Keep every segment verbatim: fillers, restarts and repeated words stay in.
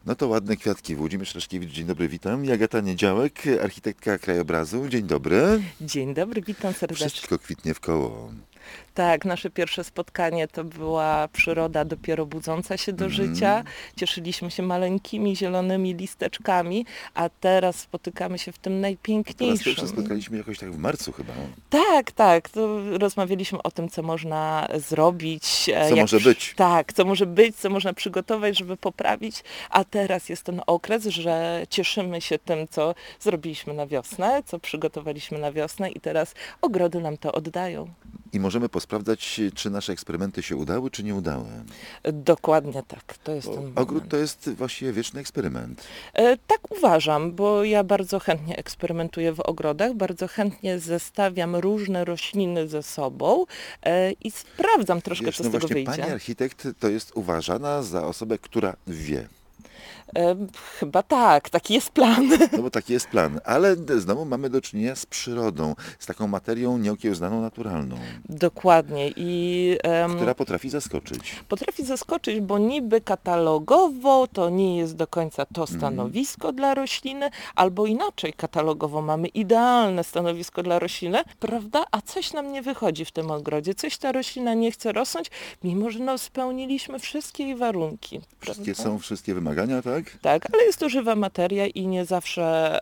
No to ładne kwiatki. Włodzimierz Leszkiewicz, dzień dobry, witam. I Agata Niedziałek, architektka krajobrazu. Dzień dobry. Dzień dobry, witam serdecznie. Wszystko kwitnie w koło. Tak, nasze pierwsze spotkanie to była przyroda dopiero budząca się do Mm. życia. Cieszyliśmy się maleńkimi, zielonymi listeczkami, a teraz spotykamy się w tym Po raz najpiękniejszym. pierwszy spotkaliśmy jakoś tak w marcu chyba. Tak, tak. To rozmawialiśmy o tym, co można zrobić. e, Co jak może przy- być. Tak, co może być, co można przygotować, żeby poprawić. A teraz jest ten okres, że cieszymy się tym, co zrobiliśmy na wiosnę, co przygotowaliśmy na wiosnę i teraz ogrody nam to oddają. I możemy posprawdzać, czy nasze eksperymenty się udały, czy nie udały. Dokładnie tak, to jest Bo ten ogród moment. to jest właściwie wieczny eksperyment. E, Tak uważam, bo ja bardzo chętnie eksperymentuję w ogrodach, bardzo chętnie zestawiam różne rośliny ze sobą e, i sprawdzam troszkę, Wiesz, co no z tego właśnie pani wyjdzie. architekt to jest uważana za osobę, która wie. E, Chyba tak, taki jest plan. No bo taki jest plan. Ale znowu mamy do czynienia z przyrodą, z taką materią nieokiełznaną, naturalną, Dokładnie i em, która potrafi zaskoczyć. potrafi zaskoczyć, bo niby katalogowo to nie jest do końca to Mhm. stanowisko dla rośliny, albo inaczej katalogowo mamy idealne stanowisko dla rośliny, prawda? A coś nam nie wychodzi w tym ogrodzie, coś ta roślina nie chce rosnąć, mimo że no, spełniliśmy wszystkie jej warunki. Wszystkie prawda? są, wszystkie wymagania, tak? Tak, ale jest to żywa materia i nie zawsze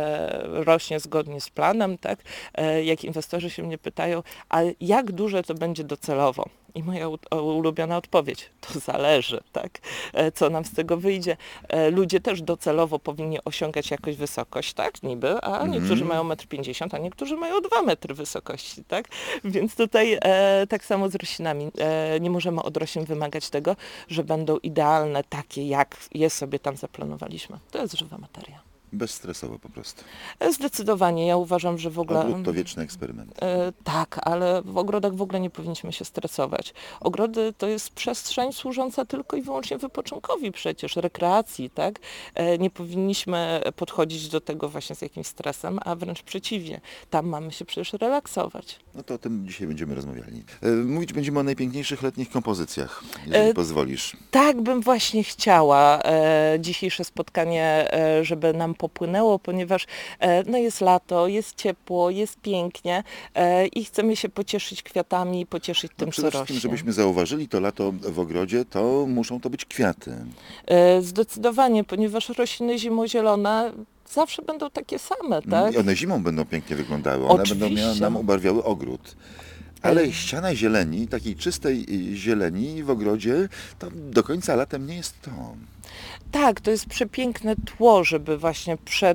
e, rośnie zgodnie z planem, tak? E, jak inwestorzy się mnie pytają, a jak duże to będzie docelowo? I moja u- ulubiona odpowiedź, to zależy, tak? E, co nam z tego wyjdzie. E, ludzie też docelowo powinni osiągać jakąś wysokość, tak? Niby, a niektórzy Mhm. mają metr pięćdziesiąt, a niektórzy mają dwa metry wysokości, tak? Więc tutaj e, tak samo z roślinami. E, nie możemy od roślin wymagać tego, że będą idealne, takie jak je sobie tam zaplanowaliśmy. To jest żywa materia. Bezstresowo po prostu. E, Zdecydowanie. Ja uważam, że w ogóle... Ogród to wieczny eksperyment. E, tak, ale w ogrodach w ogóle nie powinniśmy się stresować. Ogrody to jest przestrzeń służąca tylko i wyłącznie wypoczynkowi przecież, rekreacji, tak? E, nie powinniśmy podchodzić do tego właśnie z jakimś stresem, a wręcz przeciwnie. Tam mamy się przecież relaksować. No to o tym dzisiaj będziemy rozmawiali. E, Mówić będziemy o najpiękniejszych letnich kompozycjach, jeżeli E, pozwolisz. Tak bym właśnie chciała e, dzisiejsze spotkanie, e, żeby nam popłynęło, ponieważ e, no jest lato, jest ciepło, jest pięknie e, i chcemy się pocieszyć kwiatami, pocieszyć No tym, co przede wszystkim, rośnie. żebyśmy zauważyli to lato w ogrodzie, to muszą to być kwiaty. E, Zdecydowanie, ponieważ rośliny zimozielone zawsze będą takie same, tak? I one zimą będą pięknie wyglądały, one będą miały, Oczywiście. nam ubarwiały ogród. Ale Ej. ściana zieleni, takiej czystej y, zieleni w ogrodzie, to do końca latem nie jest to. Tak, to jest przepiękne tło, żeby właśnie przed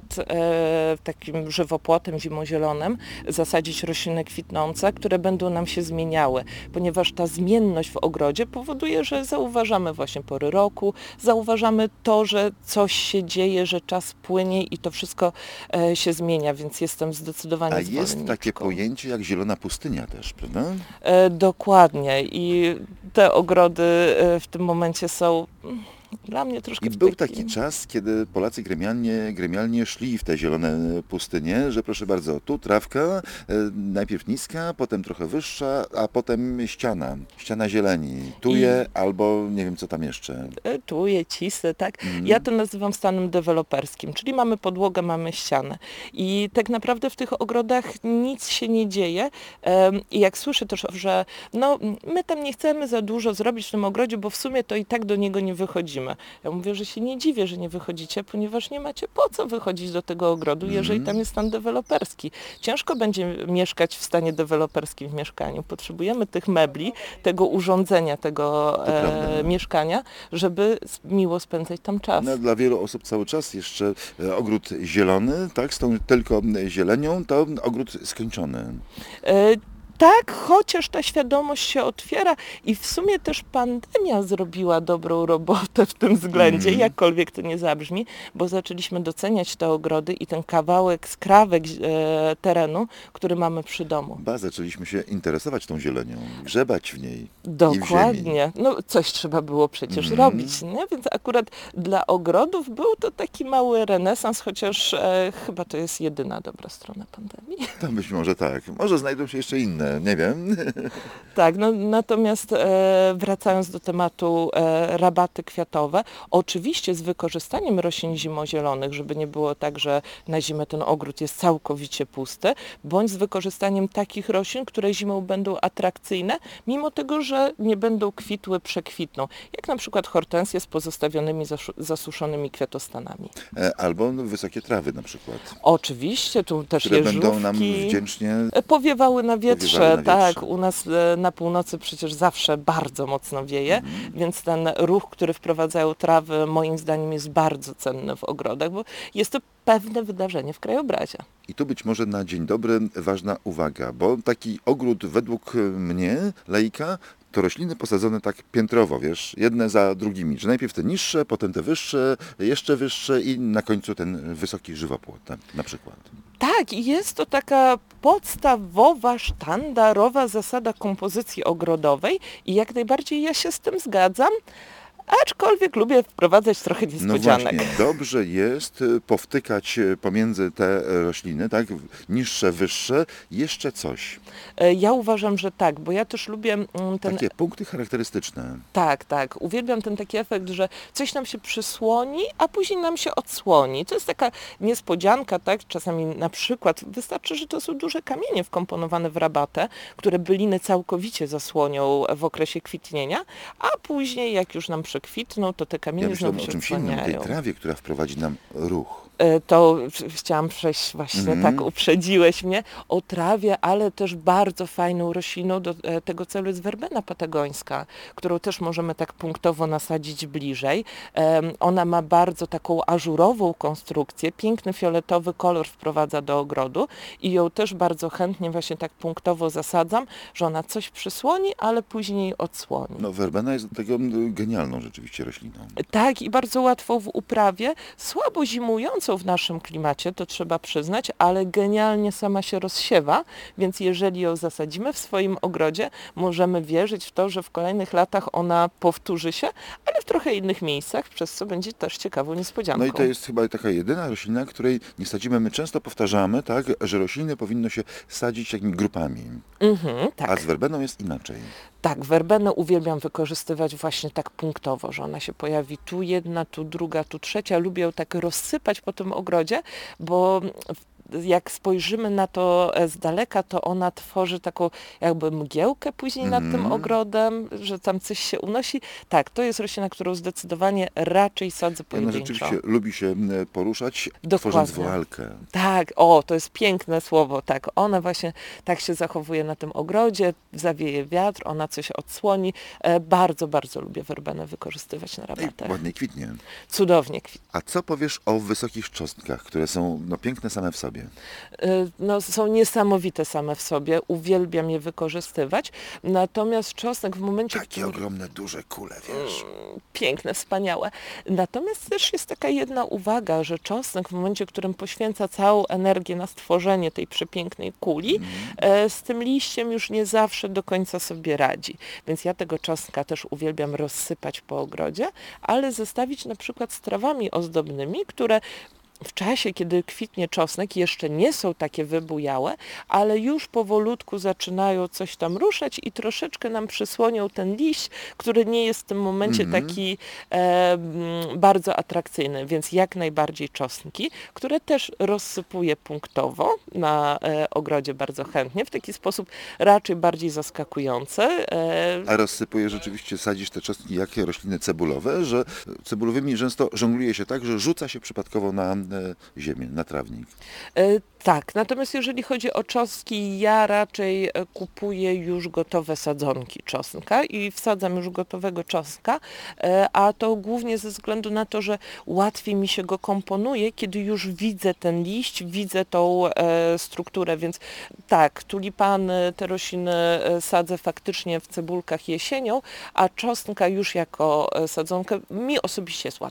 e, takim żywopłotem zimozielonym zasadzić rośliny kwitnące, które będą nam się zmieniały, ponieważ ta zmienność w ogrodzie powoduje, że zauważamy właśnie pory roku, zauważamy to, że coś się dzieje, że czas płynie i to wszystko e, się zmienia, więc jestem zdecydowanie A jest takie zwolenniczką. pojęcie jak zielona pustynia też, prawda? E, dokładnie i te ogrody e, w tym momencie są mm, dla mnie troszkę I w był taki... taki czas, kiedy Polacy gremialnie, gremialnie szli w te zielone pustynie, że proszę bardzo, tu trawka, e, najpierw niska, potem trochę wyższa, a potem ściana, ściana zieleni, tuje albo nie wiem co tam jeszcze. E, Tuje, cisy, tak? Ja to nazywam stanem deweloperskim, czyli mamy podłogę, mamy ścianę. I tak naprawdę w tych ogrodach nic się nie dzieje. Em, I jak słyszę też, że no, my tam nie chcemy za dużo zrobić w tym ogrodzie, bo w sumie to i tak do niego nie wychodzimy. Ja mówię, że się nie dziwię, że nie wychodzicie, ponieważ nie macie po co wychodzić do tego ogrodu, jeżeli tam jest stan deweloperski. Ciężko będzie mieszkać w stanie deweloperskim w mieszkaniu. Potrzebujemy tych mebli, tego urządzenia, tego To prawda. e, mieszkania, żeby s- miło spędzać tam czas. No, dla wielu osób cały czas jeszcze e, ogród zielony, tak, z tą tylko zielenią, to ogród skończony. E, Tak, chociaż ta świadomość się otwiera i w sumie też pandemia zrobiła dobrą robotę w tym względzie, Mhm. jakkolwiek to nie zabrzmi, bo zaczęliśmy doceniać te ogrody i ten kawałek, skrawek e, terenu, który mamy przy domu. Ba, zaczęliśmy się interesować tą zielenią, grzebać w niej i w ziemi. Dokładnie. No coś trzeba było przecież Mhm. robić, nie? Więc akurat dla ogrodów był to taki mały renesans, chociaż e, chyba to jest jedyna dobra strona pandemii. To być może tak. Może znajdą się jeszcze inne inne, nie wiem. Tak, no, natomiast e, wracając do tematu e, rabaty kwiatowe, oczywiście z wykorzystaniem roślin zimozielonych, żeby nie było tak, że na zimę ten ogród jest całkowicie pusty, bądź z wykorzystaniem takich roślin, które zimą będą atrakcyjne, mimo tego, że nie będą kwitły, przekwitną, jak na przykład hortensje z pozostawionymi zaszu- zasuszonymi kwiatostanami. E, Albo no, wysokie trawy na przykład, Oczywiście, tu też które jeżówki. będą nam wdzięcznie... E, Powiewały na wietrze, Powiewały na tak. wietrze. U nas e, na północy przecież zawsze bardzo mocno wieje, Mhm. więc ten ruch, który wprowadzają trawy, moim zdaniem jest bardzo cenny w ogrodach, bo jest to pewne wydarzenie w krajobrazie. I tu być może na dzień dobry ważna uwaga, bo taki ogród według mnie, laika, to rośliny posadzone tak piętrowo, wiesz, jedne za drugimi, że najpierw te niższe, potem te wyższe, jeszcze wyższe i na końcu ten wysoki żywopłot na, na przykład. Tak, i jest to taka podstawowa, sztandarowa zasada kompozycji ogrodowej i jak najbardziej ja się z tym zgadzam, aczkolwiek lubię wprowadzać trochę No niespodzianek. właśnie, dobrze jest y, powtykać y, pomiędzy te rośliny, tak, niższe, wyższe, jeszcze coś. E, Ja uważam, że tak, bo ja też lubię mm, ten Takie punkty charakterystyczne. Tak, tak. Uwielbiam ten taki efekt, że coś nam się przysłoni, a później nam się odsłoni. To jest taka niespodzianka, tak? Czasami na przykład wystarczy, że to są duże kamienie wkomponowane w rabatę, które byliny całkowicie zasłonią w okresie kwitnienia, a później jak już nam przekwitną, to te Ja kamienie myślałem znowu o się czymś innym, o tej odsłaniają. trawie, która wprowadzi nam ruch. E, To ch- chciałam przejść właśnie, Mhm. tak uprzedziłeś mnie, o trawie, ale też bardzo fajną rośliną do e, tego celu jest werbena patagońska, którą też możemy tak punktowo nasadzić bliżej. Em, Ona ma bardzo taką ażurową konstrukcję, piękny fioletowy kolor wprowadza do ogrodu i ją też bardzo chętnie właśnie tak punktowo zasadzam, że ona coś przysłoni, ale później odsłoni. No werbena jest do tego mm, genialną rzeczywiście rośliną. Tak, i bardzo łatwo w uprawie, słabo zimującą w naszym klimacie, to trzeba przyznać, ale genialnie sama się rozsiewa, więc jeżeli ją zasadzimy w swoim ogrodzie, możemy wierzyć w to, że w kolejnych latach ona powtórzy się, ale w trochę innych miejscach, przez co będzie też ciekawą niespodzianką. No i to jest chyba taka jedyna roślina, której nie sadzimy. My często powtarzamy, tak, że rośliny powinno się sadzić takimi grupami, Mhm, tak. a z werbeną jest inaczej. Tak, werbenę uwielbiam wykorzystywać właśnie tak punktowo, że ona się pojawi tu jedna, tu druga, tu trzecia. Lubię ją tak rozsypać po tym ogrodzie, bo w- jak spojrzymy na to e, z daleka, to ona tworzy taką jakby mgiełkę później nad tym Mhm. ogrodem, że tam coś się unosi. Tak, to jest roślina, którą zdecydowanie raczej sadzę I ona pojedynczo. rzeczywiście lubi się mm, poruszać, Dokładnie. tworząc woalkę. Tak, o, to jest piękne słowo, tak, ona właśnie tak się zachowuje na tym ogrodzie, zawieje wiatr, ona coś odsłoni. E, bardzo, bardzo lubię werbenę wykorzystywać na I rabatach. ładnie kwitnie. Cudownie kwitnie. A co powiesz o wysokich czosnkach, które są no, piękne same w sobie? E, No, są niesamowite same w sobie, uwielbiam je wykorzystywać, natomiast czosnek w momencie, Takie który... ogromne, duże kule, wiesz. Piękne, wspaniałe. Natomiast też jest taka jedna uwaga, że czosnek w momencie, w którym poświęca całą energię na stworzenie tej przepięknej kuli, e, z tym liściem już nie zawsze do końca sobie radzi. Więc ja tego czosnka też uwielbiam rozsypać po ogrodzie, ale zestawić na przykład z trawami ozdobnymi, które w czasie, kiedy kwitnie czosnek, jeszcze nie są takie wybujałe, ale już powolutku zaczynają coś tam ruszać i troszeczkę nam przysłonią ten liść, który nie jest w tym momencie Mhm. taki e, mm, bardzo atrakcyjny, więc jak najbardziej czosnki, które też rozsypuję punktowo na e, ogrodzie bardzo chętnie, w taki sposób raczej bardziej zaskakujący. E, A rozsypujesz rzeczywiście, sadzisz te czosnki jak rośliny cebulowe, że cebulowymi często żongluje się tak, że rzuca się przypadkowo na e, ziemię, na trawnik. E, Tak, natomiast jeżeli chodzi o czosnki, ja raczej e, kupuję już gotowe sadzonki czosnka i wsadzam już gotowego czosnka, e, a to głównie ze względu na to, że łatwiej mi się go komponuje, kiedy już widzę ten liść, widzę tą e, strukturę, więc tak, tulipany, te rośliny e, sadzę faktycznie w cebulkach jesienią, a czosnka już jako e, sadzonkę mi osobiście jest łatwiej.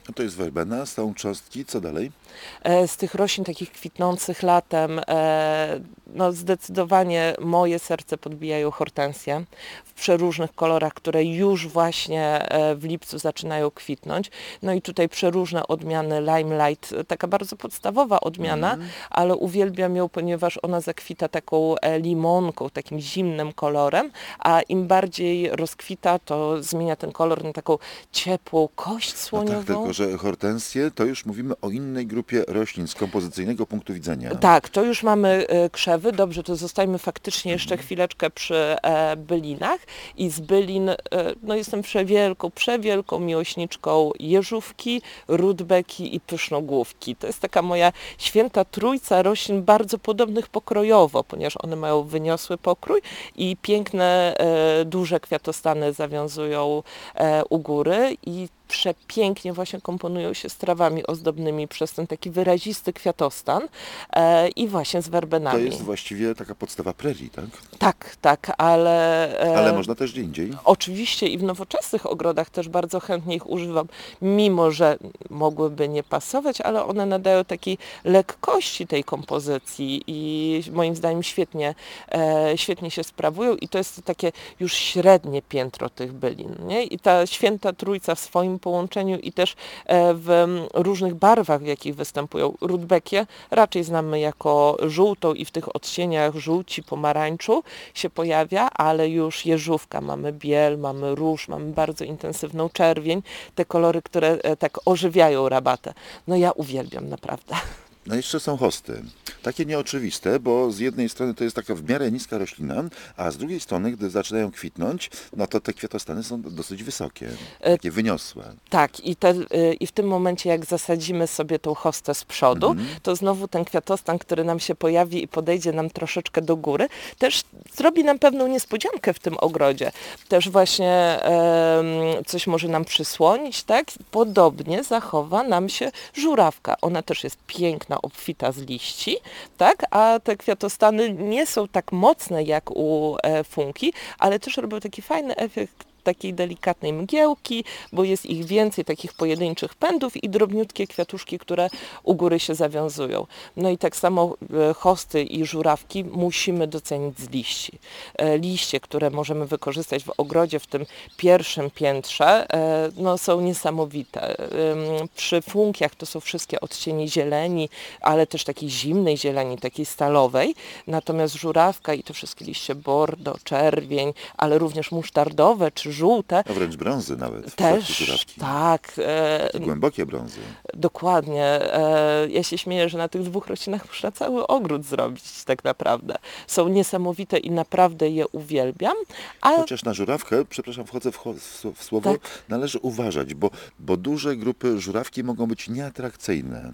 No to jest werbena, są cząstki, co dalej? E, Z tych roślin takich kwitnących latem, e, no zdecydowanie moje serce podbijają hortensje w przeróżnych kolorach, które już właśnie e, w lipcu zaczynają kwitnąć. No i tutaj przeróżne odmiany Limelight, taka bardzo podstawowa odmiana, Mhm. ale uwielbiam ją, ponieważ ona zakwita taką e, limonką, takim zimnym kolorem, a im bardziej rozkwita, to zmienia ten kolor na taką ciepłą kość No słoniową. tak, tylko że hortensje to już mówimy o innej grupie roślin z kompozycyjnego punktu widzenia. Tak, to już mamy e, krzewy. Dobrze, to zostajmy faktycznie jeszcze chwileczkę przy e, bylinach. I z bylin, e, no jestem przewielką, przewielką miłośniczką jeżówki, rudbeki i pysznogłówki. To jest taka moja święta trójca roślin bardzo podobnych pokrojowo, ponieważ one mają wyniosły pokrój i piękne, e, duże kwiatostany zawiązują e, u góry i przepięknie właśnie komponują się z trawami ozdobnymi przez ten taki wyrazisty kwiatostan e, i właśnie z To werbenami. jest właściwie taka podstawa prerii, tak? Tak, tak, ale... e, Ale można też gdzie indziej. Oczywiście i w nowoczesnych ogrodach też bardzo chętnie ich używam, mimo że mogłyby nie pasować, ale one nadają takiej lekkości tej kompozycji i moim zdaniem świetnie, e, świetnie się sprawują i to jest takie już średnie piętro tych bylin, nie? I ta święta trójca w swoim połączeniu i też e, w m, różnych barwach, w jakich występują. Rudbekie raczej znamy jako żółtą i w tych odcieniach żółci, pomarańczu się pojawia, ale już jeżówka, mamy biel, mamy róż, mamy bardzo intensywną czerwień, te kolory, które e, tak ożywiają rabatę. No ja uwielbiam naprawdę. No jeszcze są hosty. Takie nieoczywiste, bo z jednej strony to jest taka w miarę niska roślina, a z drugiej strony, gdy zaczynają kwitnąć, no to te kwiatostany są dosyć wysokie, takie wyniosłe. Tak, i, te, y, i w tym momencie, jak zasadzimy sobie tą hostę z przodu, to znowu ten kwiatostan, który nam się pojawi i podejdzie nam troszeczkę do góry, też zrobi nam pewną niespodziankę w tym ogrodzie. Też właśnie em, coś może nam przysłonić, tak? Podobnie zachowa nam się żurawka. Ona też jest piękna, obfita z liści, tak? A te kwiatostany nie są tak mocne jak u e, funki, ale też robią taki fajny efekt takiej delikatnej mgiełki, bo jest ich więcej, takich pojedynczych pędów i drobniutkie kwiatuszki, które u góry się zawiązują. No i tak samo e, hosty i żurawki musimy docenić z liści. E, liście, które możemy wykorzystać w ogrodzie w tym pierwszym piętrze, e, no są niesamowite. Ym, Przy funkiach to są wszystkie odcienie zieleni, ale też takiej zimnej zieleni, takiej stalowej. Natomiast żurawka i te wszystkie liście bordo, czerwień, ale również musztardowe czy żółte, A wręcz brązy nawet w też, przypadku żurawki. tak, e, Te głębokie brązy. dokładnie. E, ja się śmieję, że na tych dwóch roślinach można cały ogród zrobić tak naprawdę. Są niesamowite i naprawdę je uwielbiam, a Chociaż na żurawkę, przepraszam, wchodzę w, cho- w słowo, Tak. należy uważać, bo, bo duże grupy żurawki mogą być nieatrakcyjne.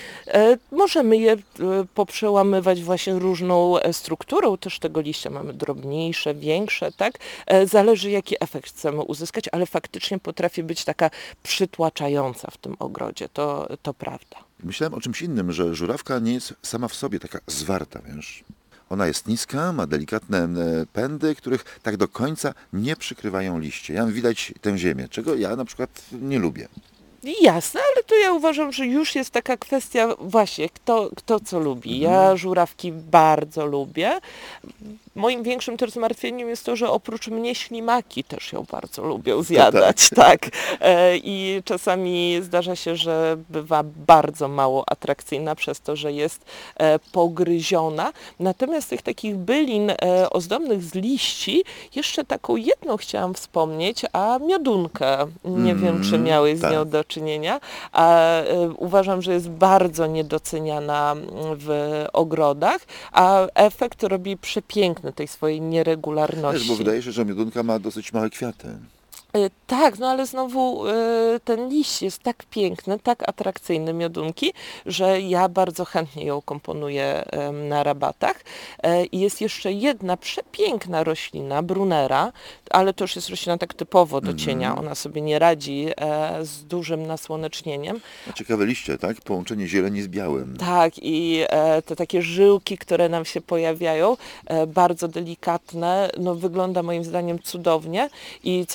E, Możemy je e, poprzełamywać właśnie różną e, strukturą też tego liścia. Mamy drobniejsze, większe, tak? E, Zależy jaki efekt chcemy uzyskać, ale faktycznie potrafi być taka przytłaczająca w tym ogrodzie, to, to prawda. Myślałem o czymś innym, że żurawka nie jest sama w sobie taka zwarta, wiesz. Ona jest niska, ma delikatne e, pędy, których tak do końca nie przykrywają liście. Ja widać tę ziemię, czego ja na przykład nie lubię. Jasne, ale to ja uważam, że już jest taka kwestia właśnie, kto, kto co lubi. Ja żurawki bardzo lubię. Moim większym też zmartwieniem jest to, że oprócz mnie ślimaki też ją bardzo lubią zjadać, tak. E, I czasami zdarza się, że bywa bardzo mało atrakcyjna przez to, że jest e, pogryziona. Natomiast tych takich bylin e, ozdobnych z liści, jeszcze taką jedną chciałam wspomnieć, a miodunkę. Nie Mm, wiem, czy miałeś z tak. nią do czynienia, a e, uważam, że jest bardzo niedoceniana w ogrodach, a efekt robi przepiękny tej swojej Wiesz, nieregularności. bo wydaje się, że miodunka ma dosyć małe kwiaty. E, Tak, no ale znowu e, ten liść jest tak piękny, tak atrakcyjny miodunki, że ja bardzo chętnie ją komponuję em, na rabatach. E, I jest jeszcze jedna przepiękna roślina, brunera, ale to już jest roślina tak typowo do cienia. Ona sobie nie radzi e, z dużym nasłonecznieniem. No, ciekawe liście, tak? Połączenie zieleni z białym. Tak, i e, te takie żyłki, które nam się pojawiają, e, bardzo delikatne, no wygląda moim zdaniem cudownie. I co jest jeszcze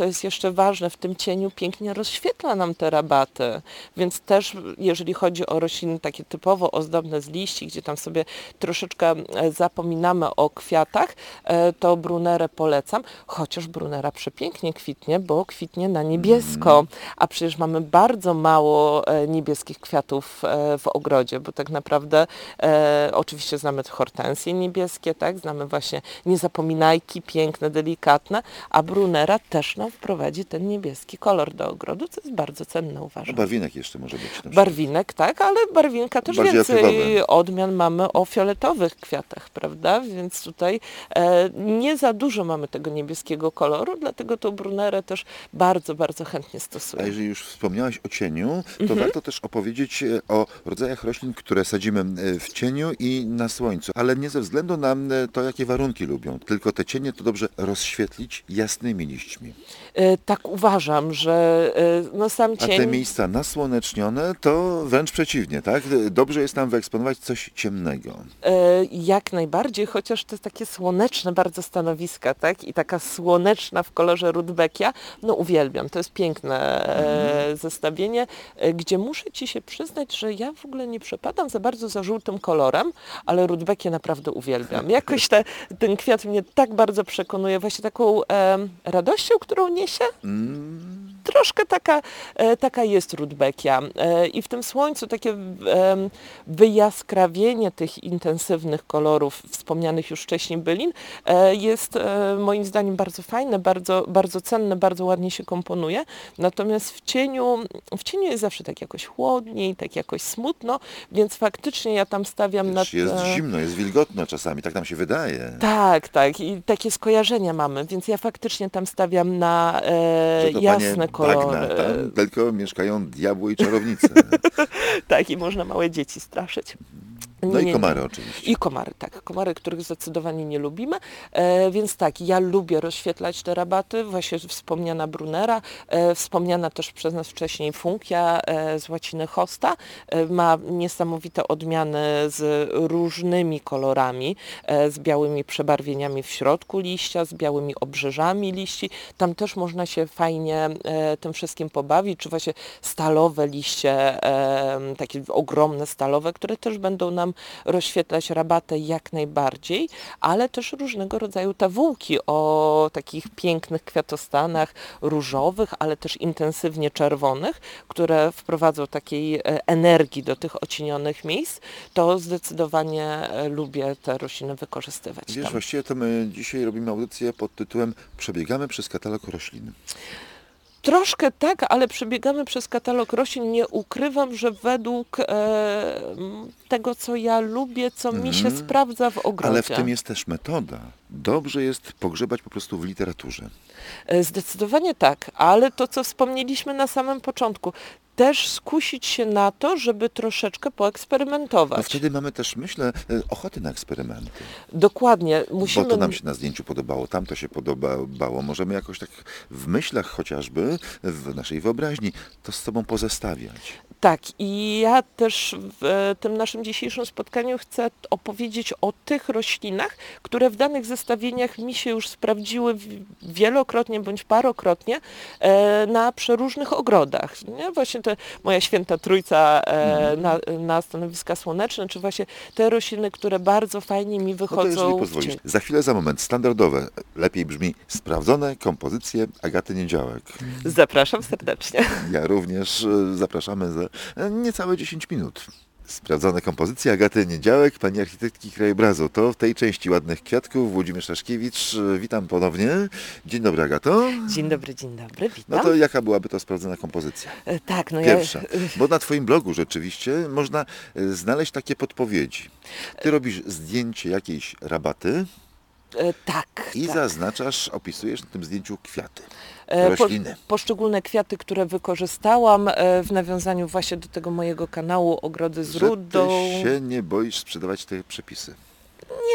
jeszcze ważne, w tym cieniu pięknie rozświetla nam te rabaty, więc też jeżeli chodzi o rośliny takie typowo ozdobne z liści, gdzie tam sobie troszeczkę e, zapominamy o kwiatach, e, to brunerę polecam, chociaż brunera przepięknie kwitnie, bo kwitnie na niebiesko, a przecież mamy bardzo mało e, niebieskich kwiatów e, w ogrodzie, bo tak naprawdę e, oczywiście znamy hortensje niebieskie, tak, znamy właśnie niezapominajki, piękne, delikatne, a brunera też nam wprowadzi ten niebieski kolor do ogrodu, co jest bardzo cenne, No, uważam. barwinek jeszcze może być. na przykład. Barwinek, tak, ale barwinka też Bardziej więcej afrykowe. odmian mamy o fioletowych kwiatach, prawda? Więc tutaj e, nie za dużo mamy tego niebieskiego koloru, dlatego tą brunerę też bardzo, bardzo chętnie A stosuję. jeżeli już wspomniałaś o cieniu, to Mhm. warto też opowiedzieć e, o rodzajach roślin, które sadzimy e, w cieniu i na słońcu, ale nie ze względu na e, to, jakie warunki lubią, tylko te cienie to dobrze rozświetlić jasnymi liśćmi. E, tak uważam, że e, no sam A te cień... miejsca nasłonecznione to wręcz przeciwnie, tak? Dobrze jest tam wyeksponować coś ciemnego. E, Jak najbardziej, chociaż to jest takie słoneczne bardzo stanowiska, tak? I taka słoneczna w kolorze rudbeckia, no uwielbiam, to jest piękne e, zestawienie, e, gdzie muszę Ci się przyznać, że ja w ogóle nie przepadam za bardzo za żółtym kolorem, ale rudbeckie naprawdę uwielbiam. Jakoś te, ten kwiat mnie tak bardzo przekonuje, właśnie taką e, radością, którą niesie. Mm, Troszkę taka, e, taka jest rudbeckia. E, I w tym słońcu takie em, wyjaskrawienie tych intensywnych kolorów wspomnianych już wcześniej bylin e, jest e, moim zdaniem bardzo fajne, bardzo, bardzo cenne, bardzo ładnie się komponuje. Natomiast w cieniu, w cieniu jest zawsze tak jakoś chłodniej, tak jakoś smutno, więc faktycznie ja tam stawiam na... Wiesz, jest e, zimno, jest wilgotno czasami, tak nam się wydaje. tak, tak. I takie skojarzenia mamy, więc ja faktycznie tam stawiam na e, Że to jasne panie kolory. bagna, tam tylko mieszkają diabły i czarownice. Tak, i można małe dzieci straszyć. No Nie, i nie, komary nie. oczywiście. I komary, tak. Komary, których zdecydowanie nie lubimy. E, więc tak, ja lubię rozświetlać te rabaty. Właśnie wspomniana brunera, e, wspomniana też przez nas wcześniej funkia e, z łaciny hosta. E, ma niesamowite odmiany z różnymi kolorami, e, z białymi przebarwieniami w środku liścia, z białymi obrzeżami liści. Tam też można się fajnie e, tym wszystkim pobawić, czy właśnie stalowe liście, e, takie ogromne stalowe, które też będą nam rozświetlać rabatę jak najbardziej, ale też różnego rodzaju tawułki o takich pięknych kwiatostanach różowych, ale też intensywnie czerwonych, które wprowadzą takiej e, energii do tych ocienionych miejsc, to zdecydowanie e, lubię te rośliny wykorzystywać Wiesz, tam. właściwie to my dzisiaj robimy audycję pod tytułem Przebiegamy przez katalog roślin. Troszkę tak, ale przebiegamy przez katalog roślin. Nie ukrywam, że według e, m, tego, co ja lubię, co mi się Mhm. sprawdza w ogrodzie. Ale w tym jest też metoda. Dobrze jest pogrzebać po prostu w literaturze. E, Zdecydowanie tak, ale to, co wspomnieliśmy na samym początku, też skusić się na to, żeby troszeczkę poeksperymentować. No wtedy mamy też, myślę, e, ochoty na eksperymenty. Dokładnie, musimy... Bo to nam się na zdjęciu podobało, tam to się podobało. Możemy jakoś tak w myślach chociażby, w naszej wyobraźni, to z sobą pozestawiać. Tak, i ja też w e, tym naszym dzisiejszym spotkaniu chcę opowiedzieć o tych roślinach, które w danych zestawieniach mi się już sprawdziły w- wielokrotnie bądź parokrotnie e, na przeróżnych ogrodach. Nie? Właśnie te moja święta trójca e, na, na stanowiska słoneczne, czy właśnie te rośliny, które bardzo fajnie mi No to wychodzą jeżeli w pozwolisz, cień. za chwilę, za moment, standardowe, lepiej brzmi sprawdzone kompozycje Agaty Niedziałek. Zapraszam serdecznie. Ja również e, zapraszamy za e, niecałe dziesięć minut. Sprawdzone kompozycje Agaty Niedziałek, pani architektki krajobrazu. To w tej części ładnych kwiatków Włodzimierz Staszkiewicz. E, Witam ponownie. Dzień dobry, Agato. Dzień dobry, dzień dobry, No witam. to jaka byłaby to sprawdzona kompozycja? E, Tak, no Pierwsza, ja... bo na Twoim blogu rzeczywiście można e, znaleźć takie podpowiedzi. Ty robisz zdjęcie jakiejś rabaty e, Tak, i tak. zaznaczasz, opisujesz na tym zdjęciu kwiaty, E, po- rośliny. Poszczególne kwiaty, które wykorzystałam e, w nawiązaniu właśnie do tego mojego kanału Ogrody z Że Rudą. ty się nie boisz sprzedawać te przepisy.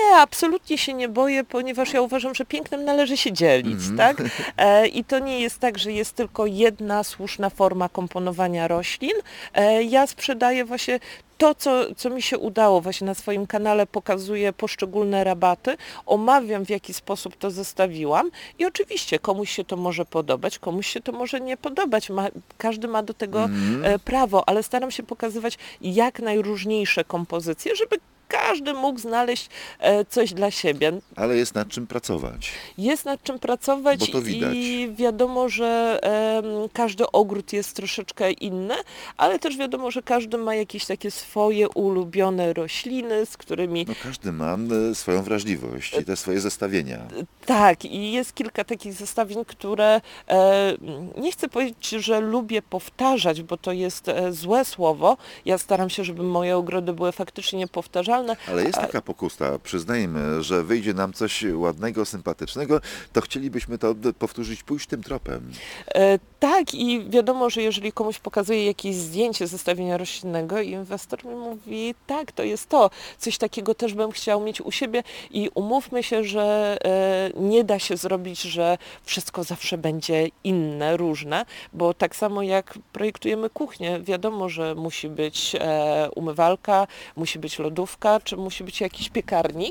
Nie, absolutnie się nie boję, ponieważ ja uważam, że pięknem należy się dzielić, Mhm. tak? E, I to nie jest tak, że jest tylko jedna słuszna forma komponowania roślin. E, ja sprzedaję właśnie to, co, co mi się udało, właśnie na swoim kanale pokazuję poszczególne rabaty, omawiam, w jaki sposób to zestawiłam i oczywiście komuś się to może podobać, komuś się to może nie podobać, ma, każdy ma do tego Mhm. e, prawo, ale staram się pokazywać jak najróżniejsze kompozycje, żeby każdy mógł znaleźć e, coś dla siebie. Ale jest nad czym pracować. Jest nad czym pracować Bo to widać. i wiadomo, że em, każdy ogród jest troszeczkę inny, ale też wiadomo, że każdy ma jakieś takie swoje ulubione rośliny, z którymi No każdy ma e, swoją wrażliwość i te swoje zestawienia. tak, i jest kilka takich zestawień, które e, nie chcę powiedzieć, że lubię powtarzać, bo to jest e, złe słowo. Ja staram się, żeby moje ogrody były faktycznie powtarzalne. Ale jest a- taka pokusa, przyznajmy, że wyjdzie nam coś ładnego, sympatycznego, to chcielibyśmy to powtórzyć, pójść tym tropem. E, tak, i wiadomo, że jeżeli komuś pokazuje jakieś zdjęcie zestawienia roślinnego i inwestor mi mówi, tak, to jest to, coś takiego też bym chciał mieć u siebie i umówmy się, że e, nie da się zrobić, że wszystko zawsze będzie inne, różne, bo tak samo jak projektujemy kuchnię, wiadomo, że musi być e, umywalka, musi być lodówka, czy musi być jakiś piekarnik.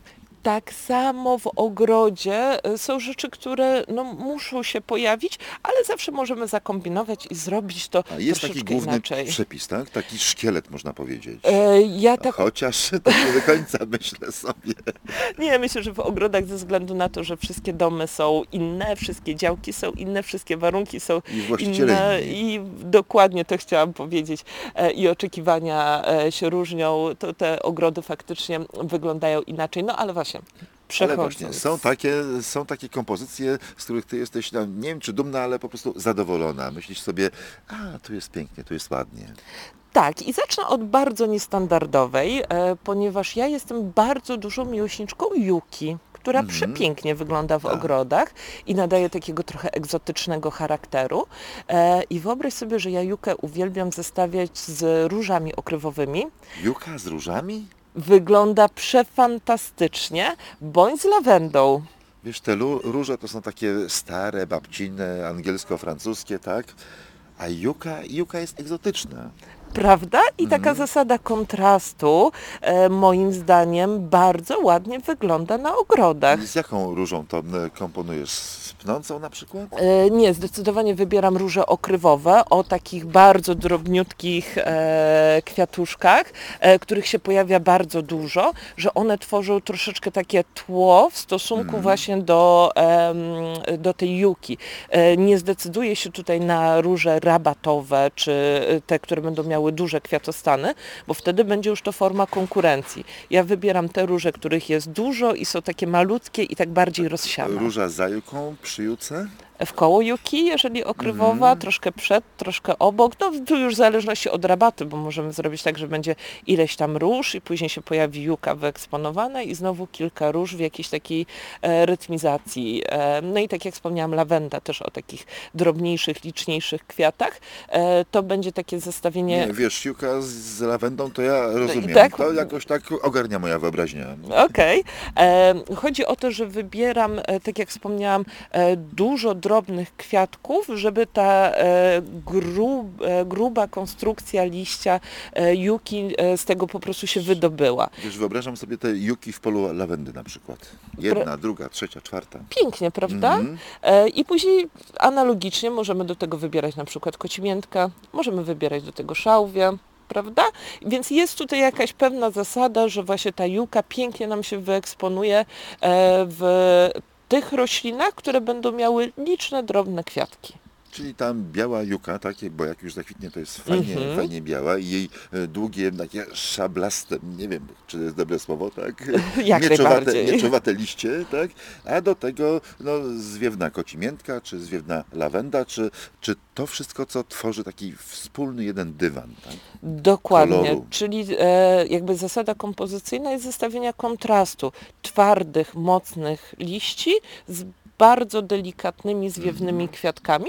Tak samo w ogrodzie y, są rzeczy, które no, muszą się pojawić, ale zawsze możemy zakombinować i zrobić to A jest taki troszeczkę główny inaczej. przepis, tak? Taki szkielet, można powiedzieć. E, ja tak Chociaż to nie do końca myślę sobie. nie myślę, że w ogrodach ze względu na to, że wszystkie domy są inne, wszystkie działki są inne, wszystkie warunki są I właściciele inne inni. i dokładnie to chciałam powiedzieć e, i oczekiwania e, się różnią, to te ogrody faktycznie wyglądają inaczej, no ale właśnie Ale przechodząc. właśnie, są takie, są takie kompozycje, z których ty jesteś, no, nie wiem czy dumna, ale po prostu zadowolona. Myślisz sobie, a tu jest pięknie, tu jest ładnie. Tak, i zacznę od bardzo niestandardowej, e, ponieważ ja jestem bardzo dużą miłośniczką juki, która Mhm. przepięknie wygląda w Tak. ogrodach i nadaje takiego trochę egzotycznego charakteru. E, I wyobraź sobie, że ja jukę uwielbiam zestawiać z różami okrywowymi. Juka z różami? Wygląda przefantastycznie, bądź z lawendą. Wiesz, te lu- róże to są takie stare, babcine, angielsko-francuskie, tak? A juka, juka jest egzotyczna. Prawda? I Mhm. taka zasada kontrastu, e, moim zdaniem, bardzo ładnie wygląda na ogrodach. I z jaką różą to m, komponujesz? Z pnącą na przykład? E, Nie, zdecydowanie wybieram róże okrywowe o takich bardzo drobniutkich e, kwiatuszkach, e, których się pojawia bardzo dużo, że one tworzą troszeczkę takie tło w stosunku właśnie do, em, do tej juki. E, nie zdecyduję się tutaj na róże rabatowe, czy te, które będą miały duże kwiatostany, bo wtedy będzie już to forma konkurencji. Ja wybieram te róże, których jest dużo i są takie malutkie i tak bardziej rozsiane. Róża za juką przy juce? W koło juki, jeżeli okrywowa, troszkę przed, troszkę obok. No tu już w zależności od rabaty, bo możemy zrobić tak, że będzie ileś tam róż i później się pojawi juka wyeksponowana i znowu kilka róż w jakiejś takiej e, rytmizacji. E, no i tak jak wspomniałam, lawenda też o takich drobniejszych, liczniejszych kwiatach. E, to będzie takie zestawienie. Nie, wiesz, juka z, z lawendą to ja rozumiem. tak? To jakoś tak ogarnia moja wyobraźnia. Okej. E, Chodzi o to, że wybieram, e, tak jak wspomniałam, e, dużo drobnych kwiatków, żeby ta e, grub, e, gruba konstrukcja liścia e, juki e, z tego po prostu się wydobyła. Wiesz, wyobrażam sobie te juki w polu lawendy na przykład. Jedna, druga, trzecia, czwarta. Pięknie, prawda? Mhm. E, I później analogicznie możemy do tego wybierać na przykład kocimiętkę, możemy wybierać do tego szałwię. Prawda? Więc jest tutaj jakaś pewna zasada, że właśnie ta juka pięknie nam się wyeksponuje e, w tych roślinach, które będą miały liczne, drobne kwiatki. Czyli tam biała juka, takie, bo jak już zakwitnie, to jest fajnie, Mhm. fajnie biała i jej e, długie, takie szablaste, nie wiem, czy to jest dobre słowo, tak? Jak mieczowate, najbardziej. mieczowate liście, tak? A do tego no, zwiewna kocimiętka, czy zwiewna lawenda, czy, czy to wszystko, co tworzy taki wspólny jeden dywan, tak? Dokładnie, Koloru. czyli e, jakby zasada kompozycyjna jest zestawienia kontrastu twardych, mocnych liści z bardzo delikatnymi, zwiewnymi kwiatkami.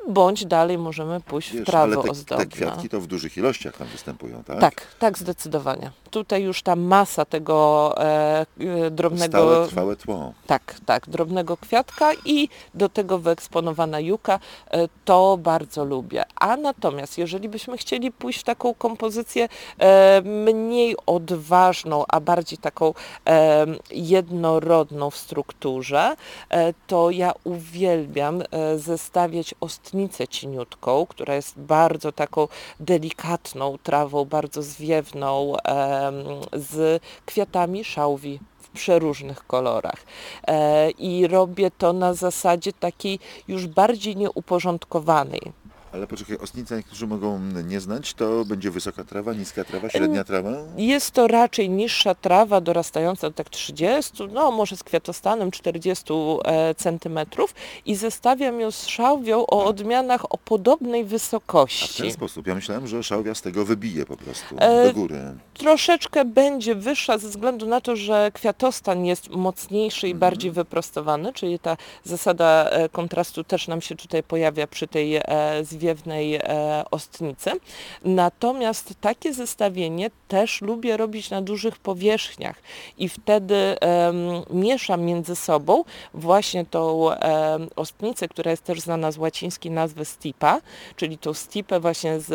bądź dalej możemy pójść w Wiesz, trawy ale te, ozdobne. te kwiatki to w dużych ilościach tam występują, tak? Tak, tak, zdecydowanie. Tutaj już ta masa tego e, e, drobnego... Stałe, trwałe tło. Tak, tak, drobnego kwiatka i do tego wyeksponowana juka, e, to bardzo lubię. A natomiast jeżeli byśmy chcieli pójść w taką kompozycję e, mniej odważną, a bardziej taką e, jednorodną w strukturze, e, to ja uwielbiam e, zestawiać ostnicę cieniutką, która jest bardzo taką delikatną trawą, bardzo zwiewną, e, z kwiatami szałwi w przeróżnych kolorach. E, I robię to na zasadzie takiej już bardziej nieuporządkowanej. Ale poczekaj, ostnica niektórzy mogą nie znać, to będzie wysoka trawa, niska trawa, średnia trawa? Jest to raczej niższa trawa, dorastająca do tak trzydziestu, no może z kwiatostanem czterdziestu e, centymetrów i zestawiam ją z szałwią o odmianach o podobnej A w wysokości. ten sposób. Ja myślałem, że szałwia z tego wybije po prostu E, do góry. Troszeczkę będzie wyższa ze względu na to, że kwiatostan jest mocniejszy i Mhm. bardziej wyprostowany, czyli ta zasada e, kontrastu też nam się tutaj pojawia przy tej e, zwiewnej e, ostnicy. Natomiast takie zestawienie też lubię robić na dużych powierzchniach i wtedy em, mieszam między sobą właśnie tą em, ostnicę, która jest też znana z łacińskiej nazwy stipa, czyli tą stipę właśnie z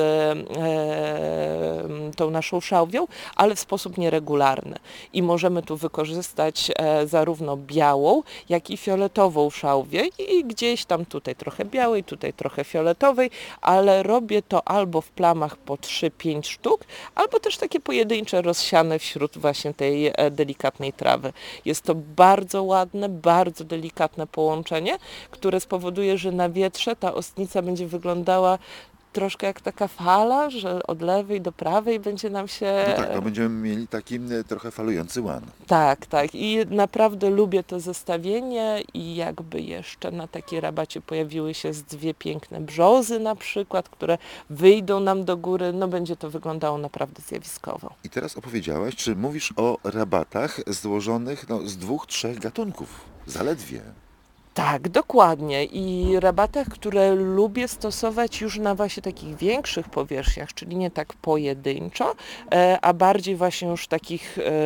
e, tą naszą szałwią, ale w sposób nieregularny. I możemy tu wykorzystać e, zarówno białą, jak i fioletową szałwię i gdzieś tam tutaj trochę białej, tutaj trochę fioletowej, ale robię to albo w plamach po trzy pięć sztuk, albo też takie pojedyncze rozsiane wśród właśnie tej e, delikatnej trawy. Jest to bardzo ładne, bardzo delikatne połączenie, które spowoduje, że na wietrze ta ostnica będzie wyglądała troszkę jak taka fala, że od lewej do prawej będzie nam się... No tak, no będziemy mieli taki e, trochę falujący łan. Tak, tak. I naprawdę lubię to zestawienie i jakby jeszcze na takiej rabacie pojawiły się z dwie piękne brzozy na przykład, które wyjdą nam do góry, no będzie to wyglądało naprawdę zjawiskowo. I teraz opowiedziałaś, czy mówisz o rabatach złożonych no, z dwóch, trzech gatunków. Zaledwie. Tak, dokładnie. I rabatach, które lubię stosować już na właśnie takich większych powierzchniach, czyli nie tak pojedynczo, e, a bardziej właśnie już takich e,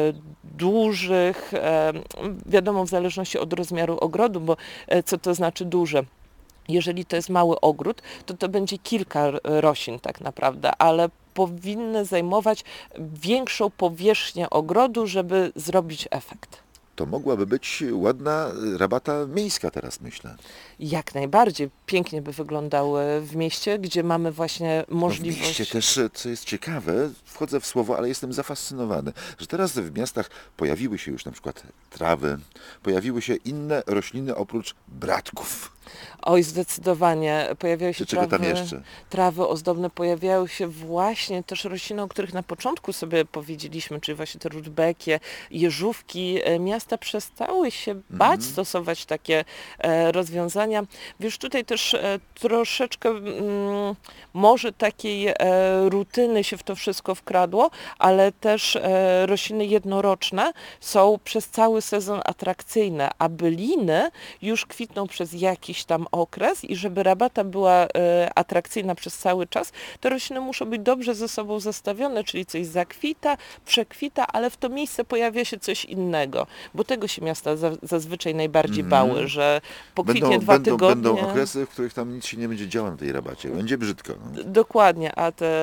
dużych, e, wiadomo w zależności od rozmiaru ogrodu, bo e, co to znaczy duże? Jeżeli to jest mały ogród, to to będzie kilka r- roślin tak naprawdę, ale powinny zajmować większą powierzchnię ogrodu, żeby zrobić efekt. To mogłaby być ładna rabata miejska teraz, myślę. Jak najbardziej pięknie by wyglądały w mieście, gdzie mamy właśnie No w możliwość... mieście też, co jest ciekawe, wchodzę w słowo, ale jestem zafascynowany, że teraz w miastach pojawiły się już na przykład trawy, pojawiły się inne rośliny oprócz bratków. Oj, zdecydowanie pojawiały się Czy czego tam trawy, jeszcze? trawy ozdobne, pojawiały się właśnie też rośliny, o których na początku sobie powiedzieliśmy, czyli właśnie te rudbekie, jeżówki. E, Miasta przestały się bać Mhm. stosować takie e, rozwiązania. Wiesz, tutaj też e, troszeczkę mm, może takiej e, rutyny się w to wszystko wkradło, ale też e, rośliny jednoroczne są przez cały sezon atrakcyjne, a byliny już kwitną przez jakiś tam okres i żeby rabata była e, atrakcyjna przez cały czas, te rośliny muszą być dobrze ze sobą zestawione, czyli coś zakwita, przekwita, ale w to miejsce pojawia się coś innego, bo tego się miasta za, zazwyczaj najbardziej Mhm. bały, że pokwitnie Będą, dwa będą, tygodnie. będą okresy, w których tam nic się nie będzie działo na tej rabacie. Będzie brzydko. No. Dokładnie, a te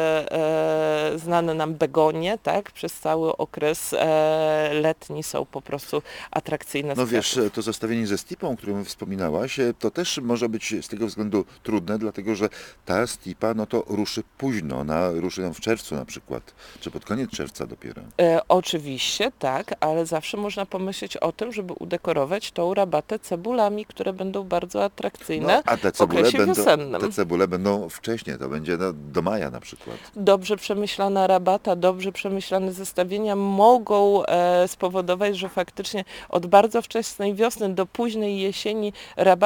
e, znane nam begonie, tak, przez cały okres e, letni są po prostu atrakcyjne. No z wiesz, kwiatów. to zestawienie ze stipą, o którym wspominałaś, e, to też może być z tego względu trudne, dlatego że ta stipa, no to ruszy późno, ona ruszy nam w czerwcu na przykład, czy pod koniec czerwca dopiero. E, oczywiście, tak, ale zawsze można pomyśleć o tym, żeby udekorować tą rabatę cebulami, które będą bardzo atrakcyjne No, a te w cebule, okresie będą, wiosennym. te cebule będą wcześniej, to będzie no, do maja na przykład. Dobrze przemyślana rabata, dobrze przemyślane zestawienia mogą e, spowodować, że faktycznie od bardzo wczesnej wiosny do późnej jesieni rabaty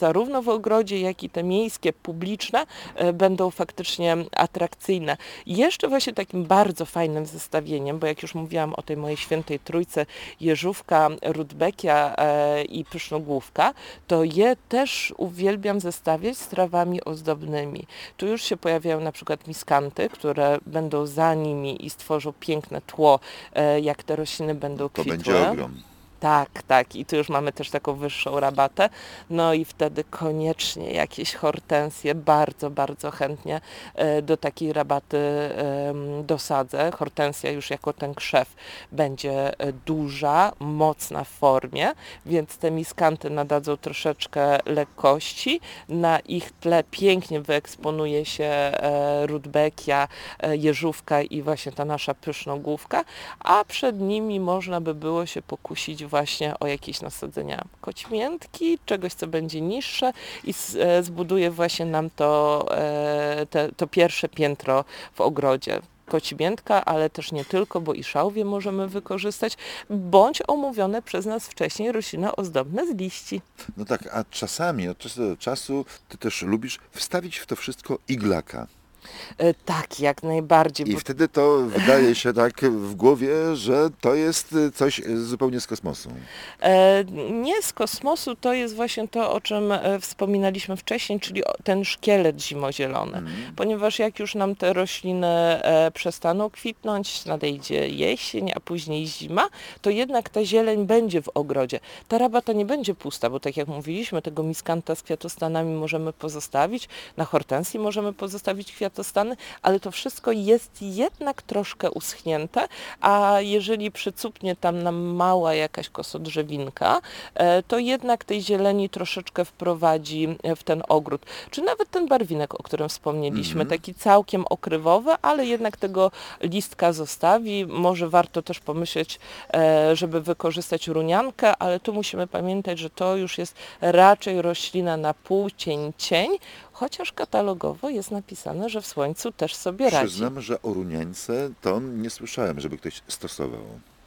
zarówno w ogrodzie, jak i te miejskie, publiczne e, będą faktycznie atrakcyjne. Jeszcze właśnie takim bardzo fajnym zestawieniem, bo jak już mówiłam o tej mojej świętej trójce, jeżówka, rudbekia e, i pysznogłówka, to je też uwielbiam zestawiać z trawami ozdobnymi. Tu już się pojawiają na przykład miskanty, które będą za nimi i stworzą piękne tło, e, jak te rośliny będą To kwitłe. będzie ogrom. Tak, tak. I tu już mamy też taką wyższą rabatę. No i wtedy koniecznie jakieś hortensje bardzo, bardzo chętnie e, do takiej rabaty e, dosadzę. Hortensja już jako ten krzew będzie e, duża, mocna w formie, więc te miskanty nadadzą troszeczkę lekkości. Na ich tle pięknie wyeksponuje się e, rudbekia, e, jeżówka i właśnie ta nasza pysznogłówka, a przed nimi można by było się pokusić właśnie o jakieś nasadzenia koćmiętki, czegoś, co będzie niższe i e, zbuduje właśnie nam to, e, te, to pierwsze piętro w ogrodzie. Kocimiętka, ale też nie tylko, bo i szałwie możemy wykorzystać, bądź omówione przez nas wcześniej rośliny ozdobne z liści. No tak, a czasami, od czasu do czasu, ty też lubisz wstawić w to wszystko iglaka. E, tak, jak najbardziej. I Bo wtedy to wydaje się tak w głowie, że to jest coś zupełnie z kosmosu. E, nie z kosmosu, to jest właśnie to, o czym e, wspominaliśmy wcześniej, czyli o- ten szkielet zimozielony. Mm. Ponieważ jak już nam te rośliny e, przestaną kwitnąć, nadejdzie jesień, a później zima, to jednak ta zieleń będzie w ogrodzie. Ta rabata nie będzie pusta, bo tak jak mówiliśmy, tego miskanta z kwiatostanami możemy pozostawić, na hortensji możemy pozostawić kwiatostany, ale to wszystko jest jednak troszkę uschnięte, a jeżeli przycupnie tam nam mała jakaś kosodrzewinka, e, to jednak tej zieleni troszeczkę wprowadzi e, w ten ogród. Czy nawet ten barwinek, o którym wspomnieliśmy, Mhm. taki całkiem okrywowy, ale jednak tego listka zostawi. Może warto też pomyśleć, e, żeby wykorzystać runiankę, ale tu musimy pamiętać, że to już jest raczej roślina na pół cień-cień, chociaż katalogowo jest napisane, że w słońcu też sobie radzi. Przyznam, że o runiańce to nie słyszałem, żeby ktoś stosował.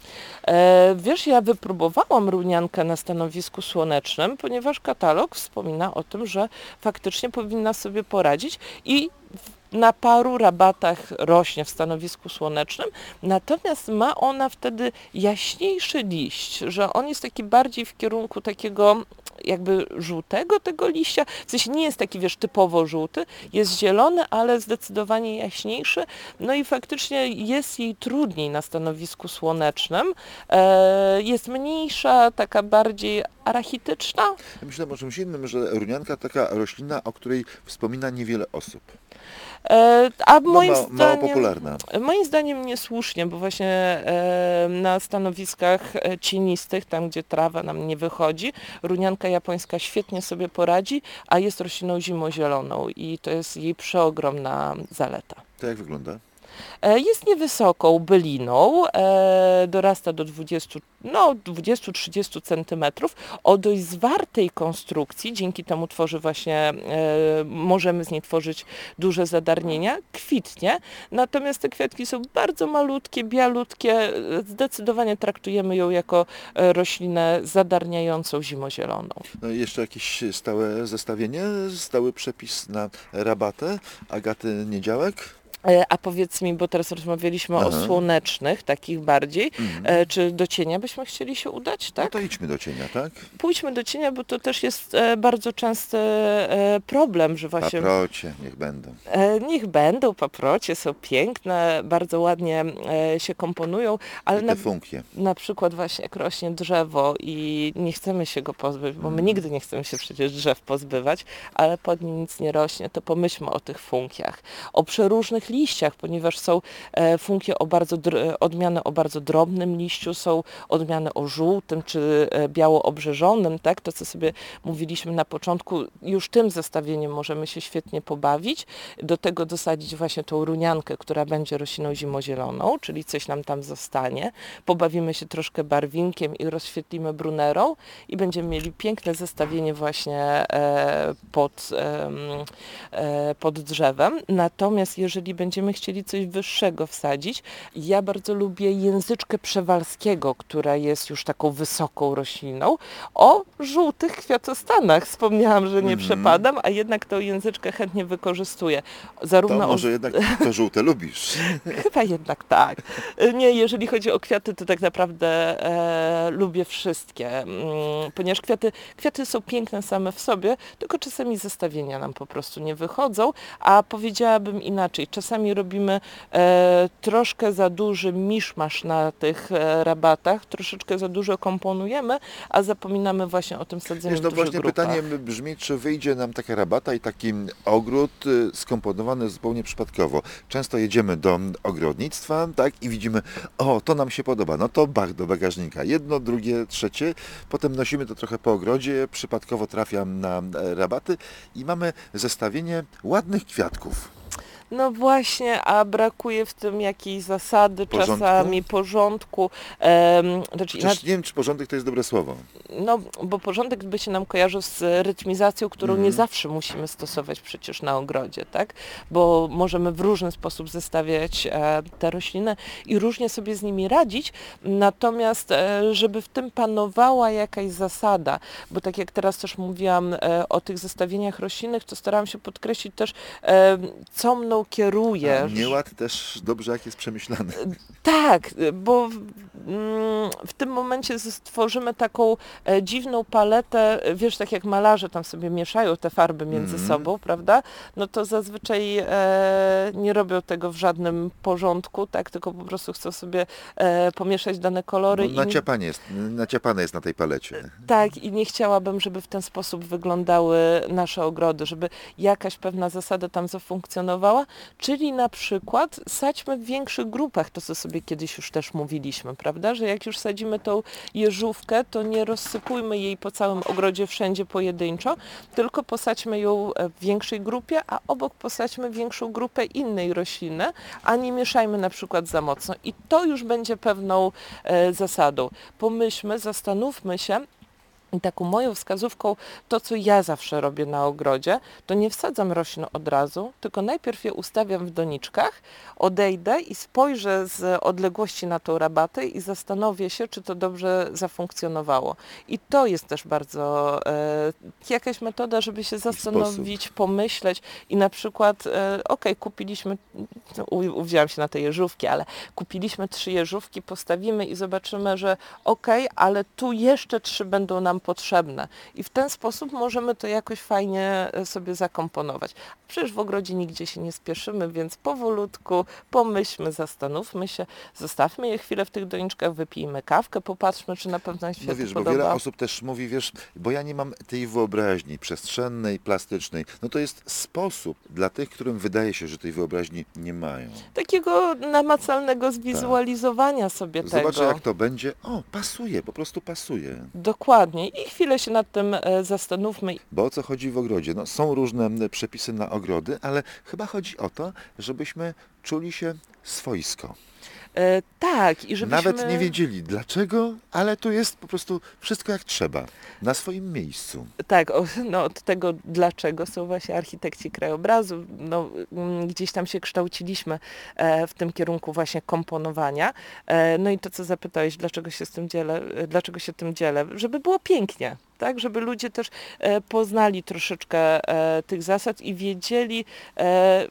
E, wiesz, ja wypróbowałam runiankę na stanowisku słonecznym, ponieważ katalog wspomina o tym, że faktycznie powinna sobie poradzić i w- na paru rabatach rośnie w stanowisku słonecznym, natomiast ma ona wtedy jaśniejszy liść, że on jest taki bardziej w kierunku takiego jakby żółtego tego liścia, w sensie nie jest taki, wiesz, typowo żółty, jest zielony, ale zdecydowanie jaśniejszy, no i faktycznie jest jej trudniej na stanowisku słonecznym, e, jest mniejsza, taka bardziej arachityczna. Ja myślałem o czymś innym, że runianka taka roślina, o której wspomina niewiele osób. E, a No, moim ma, mało zdaniem, popularna. moim zdaniem niesłusznie, bo właśnie e, na stanowiskach e, cienistych, tam gdzie trawa nam nie wychodzi, runianka japońska świetnie sobie poradzi, a jest rośliną zimozieloną i to jest jej przeogromna zaleta. To jak wygląda? E, Jest niewysoką byliną, e, dorasta do dwudziestu, no dwudziestu trzydziestu centymetrów, o dość zwartej konstrukcji, dzięki temu tworzy właśnie, e, możemy z niej tworzyć duże zadarnienia, kwitnie, natomiast te kwiatki są bardzo malutkie, bialutkie, e, zdecydowanie traktujemy ją jako e, roślinę zadarniającą zimozieloną. No i jeszcze jakieś stałe zestawienie, stały przepis na rabatę Agaty Niedziałek? E, A powiedz mi, bo teraz rozmawialiśmy o Aha. słonecznych, takich bardziej, Mhm. e, czy do cienia byśmy chcieli się udać, No tak? to idźmy do cienia, tak? Pójdźmy do cienia, bo to też jest e, bardzo częsty e, problem, że właśnie Paprocie, niech będą. e, niech będą, paprocie są piękne, bardzo ładnie e, się komponują, ale I na, te funkcje. na przykład właśnie jak rośnie drzewo i nie chcemy się go pozbyć, bo my Mhm. nigdy nie chcemy się przecież drzew pozbywać, ale pod nim nic nie rośnie, to pomyślmy o tych funkiach, o przeróżnych liściach, ponieważ są e, funkie o bardzo, dr- odmiany o bardzo drobnym liściu, są odmiany o żółtym czy e, biało-obrzeżonym, tak? To, co sobie mówiliśmy na początku, już tym zestawieniem możemy się świetnie pobawić. Do tego dosadzić właśnie tą runiankę, która będzie rośliną zimozieloną, czyli coś nam tam zostanie. Pobawimy się troszkę barwinkiem i rozświetlimy brunerą i będziemy mieli piękne zestawienie właśnie e, pod, em, e, pod drzewem. Natomiast jeżeli będziemy chcieli coś wyższego wsadzić. Ja bardzo lubię języczkę przewalskiego, która jest już taką wysoką rośliną, o żółtych kwiatostanach. Wspomniałam, że nie Mhm. przepadam, a jednak tą języczkę chętnie wykorzystuję. Zarówno To o- może jednak to żółte lubisz. Chyba jednak tak. Nie, jeżeli chodzi o kwiaty, to tak naprawdę e, lubię wszystkie, mm, ponieważ kwiaty, kwiaty są piękne same w sobie, tylko czasami zestawienia nam po prostu nie wychodzą, a powiedziałabym inaczej, czasami robimy e, troszkę za duży miszmasz na tych e, rabatach, troszeczkę za dużo komponujemy, a zapominamy właśnie o tym sadzeniu Wiesz, w no dużych właśnie grupach. pytanie brzmi, czy wyjdzie nam taka rabata i taki ogród y, skomponowany zupełnie przypadkowo. Często jedziemy do ogrodnictwa, tak, i widzimy, o, to nam się podoba, no to bach do bagażnika. Jedno, drugie, trzecie. Potem nosimy to trochę po ogrodzie, przypadkowo trafiam na e, rabaty i mamy zestawienie ładnych kwiatków. No właśnie, a brakuje w tym jakiejś zasady, Porządku? czasami porządku. em, znaczy inaczej, Przecież nie wiem, czy porządek to jest dobre słowo. no, bo porządek by się nam kojarzył z rytmizacją, którą Mhm. nie zawsze musimy stosować przecież na ogrodzie, tak? Bo możemy w różny sposób zestawiać e, te rośliny i różnie sobie z nimi radzić, natomiast e, żeby w tym panowała jakaś zasada, bo tak jak teraz też mówiłam e, o tych zestawieniach roślinnych, to starałam się podkreślić też, e, co mną kieruje. A nieład też dobrze, jak jest przemyślany. Tak, bo w, mm, w tym momencie z- stworzymy taką e, dziwną paletę, e, wiesz, tak jak malarze tam sobie mieszają te farby między Mhm. sobą, prawda? No to zazwyczaj e, nie robią tego w żadnym porządku, tak, tylko po prostu chcą sobie e, pomieszać dane kolory No, i naciapanie jest, naciapane jest na tej palecie. tak, i nie chciałabym, żeby w ten sposób wyglądały nasze ogrody, żeby jakaś pewna zasada tam zafunkcjonowała, czyli na przykład sadźmy w większych grupach, to co sobie kiedyś już też mówiliśmy, prawda, że jak już sadzimy tą jeżówkę, to nie rozsypujmy jej po całym ogrodzie wszędzie pojedynczo, tylko posadźmy ją w większej grupie, a obok posadźmy większą grupę innej rośliny, a nie mieszajmy na przykład za mocno. I to już będzie pewną e, zasadą. Pomyślmy, zastanówmy się, i taką moją wskazówką, to co ja zawsze robię na ogrodzie, to nie wsadzam roślin od razu, tylko najpierw je ustawiam w doniczkach, odejdę i spojrzę z odległości na tą rabatę i zastanowię się, czy to dobrze zafunkcjonowało. I to jest też bardzo e, jakaś metoda, żeby się zastanowić, pomyśleć i na przykład, e, okej, kupiliśmy, no, u, uwzięłam się na te jeżówki, ale kupiliśmy trzy jeżówki, postawimy i zobaczymy, że okej, ale tu jeszcze trzy będą nam potrzebne. I w ten sposób możemy to jakoś fajnie e, sobie zakomponować. Przecież w ogrodzie nigdzie się nie spieszymy, więc powolutku pomyślmy, zastanówmy się, zostawmy je chwilę w tych doniczkach, wypijmy kawkę, popatrzmy, czy na pewno nam się No to wiesz, bo podoba. wiele osób też mówi, wiesz, bo ja nie mam tej wyobraźni przestrzennej, plastycznej. No to jest sposób dla tych, którym wydaje się, że tej wyobraźni nie mają. Takiego namacalnego zwizualizowania sobie Zobaczę, tego. jak to będzie. O, pasuje, po prostu pasuje. Dokładnie. I chwilę się nad tym e, zastanówmy. Bo o co chodzi w ogrodzie? No, są różne m, przepisy na ogrody, ale chyba chodzi o to, żebyśmy czuli się swojsko. E, tak, i żebyśmy... Nawet nie wiedzieli dlaczego, ale tu jest po prostu wszystko jak trzeba, na swoim miejscu. Tak, o, no, od tego dlaczego są właśnie architekci krajobrazu. No, mm, gdzieś tam się kształciliśmy e, w tym kierunku właśnie komponowania. E, no i to, co zapytałeś, dlaczego się z tym dzielę, e, dlaczego się tym dzielę? Żeby było pięknie. Tak, żeby ludzie też e, poznali troszeczkę e, tych zasad i wiedzieli, e,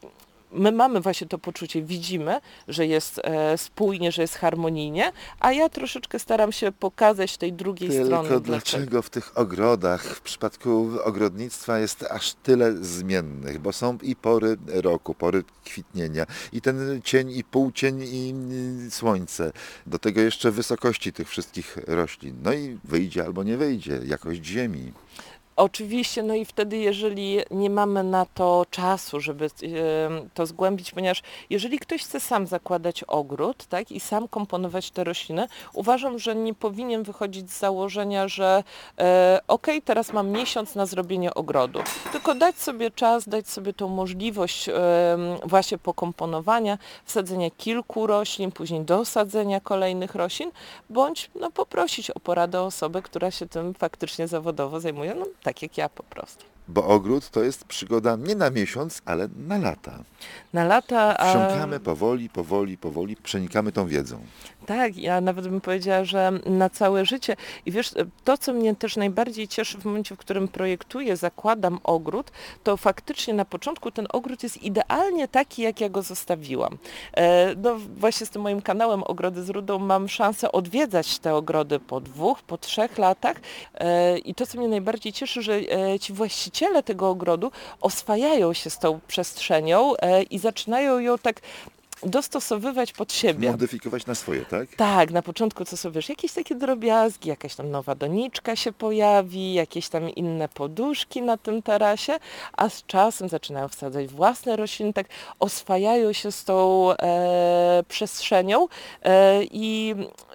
my mamy właśnie to poczucie, widzimy, że jest e, spójnie, że jest harmonijnie, a ja troszeczkę staram się pokazać tej drugiej strony. Tylko dlaczego w tych ogrodach, w przypadku ogrodnictwa jest aż tyle zmiennych, bo są i pory roku, pory kwitnienia, i ten cień, i półcień, i i słońce. Do tego jeszcze wysokości tych wszystkich roślin. No i wyjdzie albo nie wyjdzie, jakość ziemi. Oczywiście, no i wtedy, jeżeli nie mamy na to czasu, żeby e, to zgłębić, ponieważ jeżeli ktoś chce sam zakładać ogród, tak, i sam komponować te rośliny, uważam, że nie powinien wychodzić z założenia, że e, okej, teraz mam miesiąc na zrobienie ogrodu, tylko dać sobie czas, dać sobie tą możliwość e, właśnie pokomponowania, wsadzenia kilku roślin, później dosadzenia kolejnych roślin, bądź no, poprosić o poradę osobę, która się tym faktycznie zawodowo zajmuje, no tak jak ja po prostu. Bo ogród to jest przygoda nie na miesiąc, ale na lata. Na lata... a- Wsiąkamy powoli, powoli, powoli, przenikamy tą wiedzą. Tak, ja nawet bym powiedziała, że na całe życie. I wiesz, to co mnie też najbardziej cieszy w momencie, w którym projektuję, zakładam ogród, to faktycznie na początku ten ogród jest idealnie taki, jak ja go zostawiłam. E, No właśnie z tym moim kanałem Ogrody z Rudą mam szansę odwiedzać te ogrody po dwóch, po trzech latach. E, I to co mnie najbardziej cieszy, że e, ci właściciele tego ogrodu oswajają się z tą przestrzenią e, i zaczynają ją tak dostosowywać pod siebie. Modyfikować na swoje, tak? Tak, na początku co sobie wiesz, jakieś takie drobiazgi, jakaś tam nowa doniczka się pojawi, jakieś tam inne poduszki na tym tarasie, a z czasem zaczynają wsadzać własne rośliny, tak oswajają się z tą e, przestrzenią e, i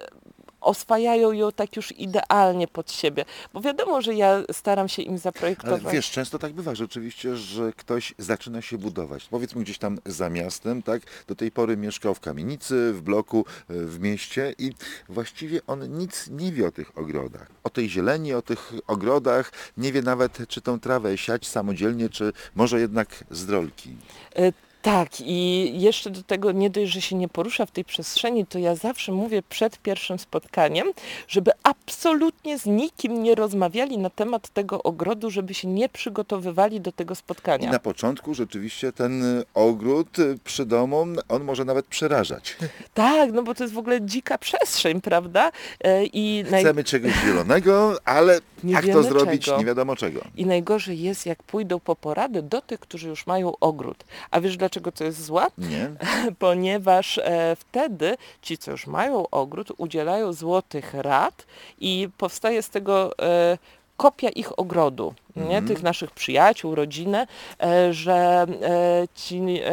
oswajają ją tak już idealnie pod siebie. Bo wiadomo, że ja staram się im Ale zaprojektować. wiesz, często tak bywa rzeczywiście, że ktoś zaczyna się budować. Powiedzmy gdzieś tam za miastem, tak? Do tej pory mieszkał w kamienicy, w bloku, w mieście i właściwie on nic nie wie o tych ogrodach. O tej zieleni, o tych ogrodach, nie wie nawet, czy tą trawę siać samodzielnie, czy może jednak z rolki. E, Tak, i jeszcze do tego nie dość, że się nie porusza w tej przestrzeni, to ja zawsze mówię przed pierwszym spotkaniem, żeby absolutnie z nikim nie rozmawiali na temat tego ogrodu, żeby się nie przygotowywali do tego I spotkania. na początku rzeczywiście ten ogród przy domu, on może nawet przerażać. Tak, no bo to jest w ogóle dzika przestrzeń, prawda? E, I, naj... Chcemy czegoś zielonego, ale Nie jak to wiemy zrobić, czego. nie wiadomo czego. I najgorzej jest, jak pójdą po porady do tych, którzy już mają ogród. A wiesz, dlaczego to jest złe? Nie? Ponieważ e, wtedy ci, co już mają ogród, udzielają złotych rad i powstaje z tego e, kopia ich ogrodu, nie? Mhm. Tych naszych przyjaciół, rodziny, e, że e, ci e,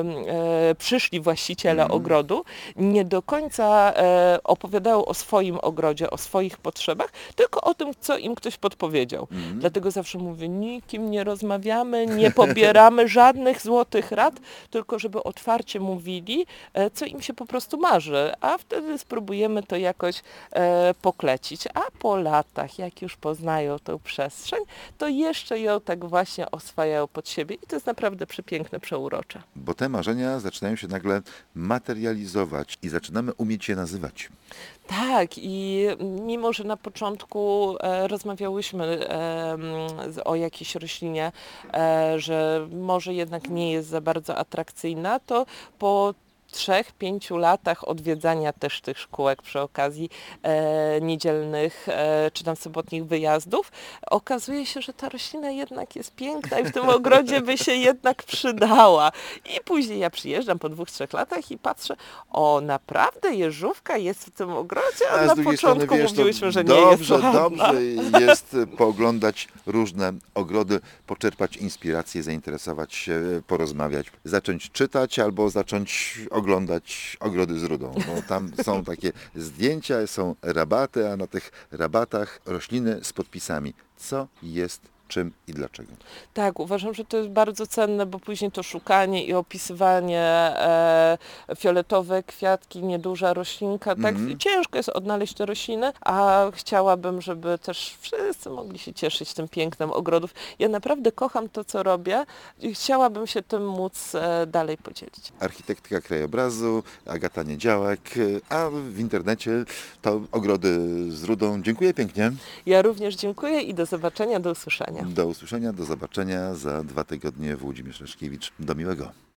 e, przyszli właściciele Mhm. ogrodu nie do końca e, opowiadają o swoim ogrodzie, o swoich potrzebach, tylko o tym, co im ktoś podpowiedział. Mhm. Dlatego zawsze mówię, nikim nie rozmawiamy, nie pobieramy żadnych złotych rad, tylko żeby otwarcie mówili, e, co im się po prostu marzy, a wtedy spróbujemy to jakoś e, poklecić. A po latach, jak już poznają tę przestrzeń, to jeszcze ją tak właśnie oswajają pod siebie i to jest naprawdę przepiękne, przeurocze. Bo te marzenia zaczynają się nagle materializować i zaczynamy umieć je nazywać. Tak, i mimo, że na początku e, rozmawiałyśmy e, z- o jakiejś roślinie, e, że może jednak nie jest za bardzo atrakcyjna, to po trzech, pięciu latach odwiedzania też tych szkółek przy okazji e, niedzielnych e, czy tam sobotnich wyjazdów, okazuje się, że ta roślina jednak jest piękna i w tym ogrodzie by się jednak przydała. I później ja przyjeżdżam po dwóch, trzech latach i patrzę, o naprawdę jeżówka jest w tym ogrodzie, a, A z na drugiej strony, początku wiesz, to mówiłyśmy, że nie dobrze, jest ładna. dobrze jest pooglądać różne ogrody, poczerpać inspiracje, zainteresować się, porozmawiać, zacząć czytać albo zacząć oglądać ogrody z rudą, bo tam są takie zdjęcia, są rabaty, a na tych rabatach rośliny z podpisami, co jest, czym i dlaczego. Tak, uważam, że to jest bardzo cenne, bo później to szukanie i opisywanie e, fioletowe kwiatki, nieduża roślinka, tak Mhm. ciężko jest odnaleźć te rośliny, a chciałabym, żeby też wszyscy mogli się cieszyć tym pięknem ogrodów. Ja naprawdę kocham to, co robię i chciałabym się tym móc e, dalej podzielić. Architektka krajobrazu, Agata Niedziałek, a w internecie to ogrody z rudą. Dziękuję pięknie. Ja również dziękuję i do zobaczenia, do usłyszenia. Do usłyszenia, do zobaczenia za dwa tygodnie. Włodzimierz Leszkiewicz. Do miłego.